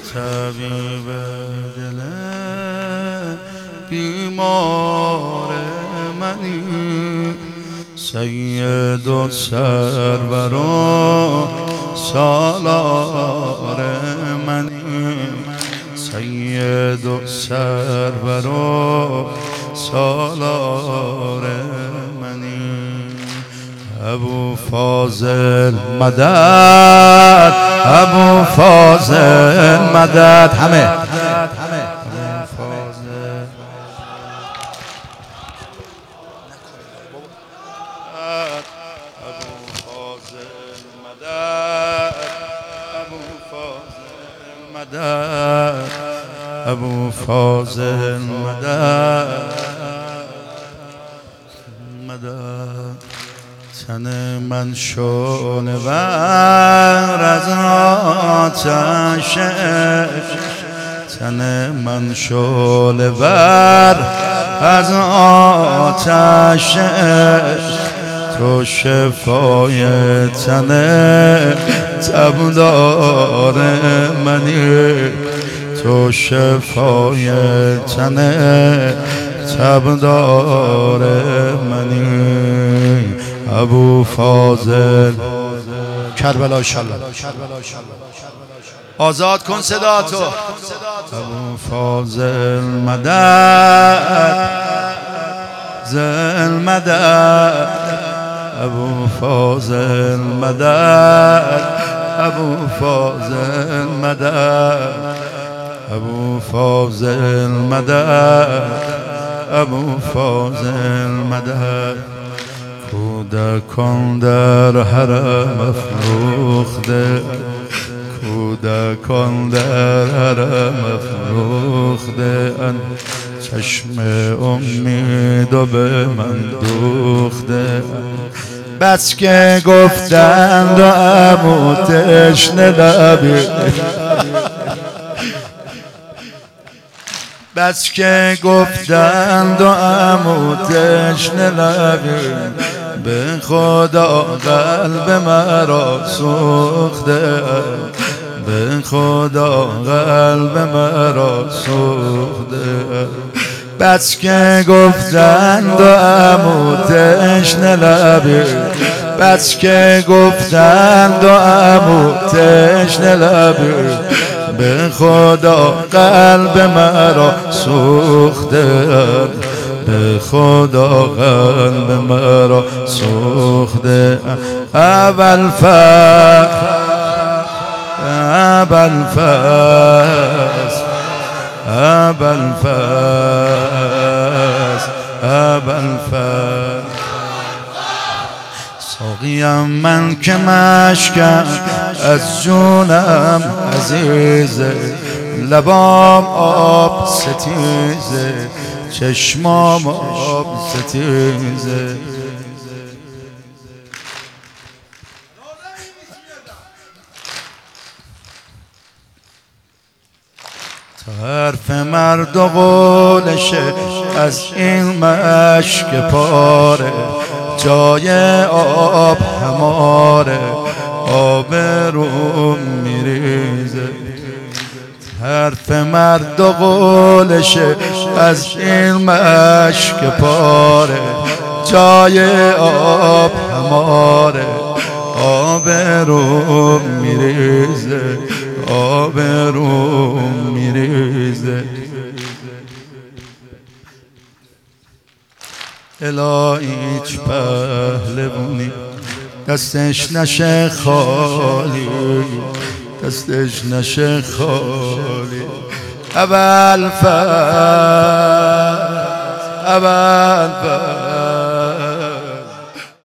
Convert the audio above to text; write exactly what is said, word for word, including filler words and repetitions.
طبیب دل بیمار منی، سید و سرور و سالار منی، سید و سرور و سالار منی. ابو فاضل مدد، ابو فاضل مدد، همه ابو فاضل ابو فاضل مدد، ابو فاضل مدد، ابو فاضل مدد مدد. تن من شعله ور از آتش، تن من شعله ور از آتش، تو شفای تن تبدار منی، تو شفای تن تبدار منی. ابو فاضل کربلا انشالله، آزاد کن صدا تو. ابو فاضل مدد، زل مدد، ابو فاضل مدد، ابو فاضل مدد، ابو فاضل مدد، ابو فاضل مدد. کودکان در حرم افروخته، کودکان در حرم افروخته ان، چشم امید و به من دوخته. بس که گفتند و عمو تشنه لبی، بس که گفتند و عمو تشنه لبی، به خدا قلب مرا سوخته، به خدا قلب مرا سوخته. بس که گفتند و عمو تشنه لبی، بس که گفتند و عمو تشنه لبی، به خدا قلب مرا سوخته، به خدا قلب مرا سوخته. اول فصل، اول فصل، اول فصل، اول فصل. ساقیم من که مشکم از جونم عزیزه، لبام آب ستیزه، چشمام آب ستیزه. حرف مرد و قولشه از این مشک پاره، جای آب هماره، آب روم میریزه. حرف مرد و قولشه از این مشک پاره، جای آب هماره، آب روم میریزه، آب روم میریزه. الهی هیچ پهلوانی دستش نشه خالی، دستش نشه خالی. اول فصل، اول فصل،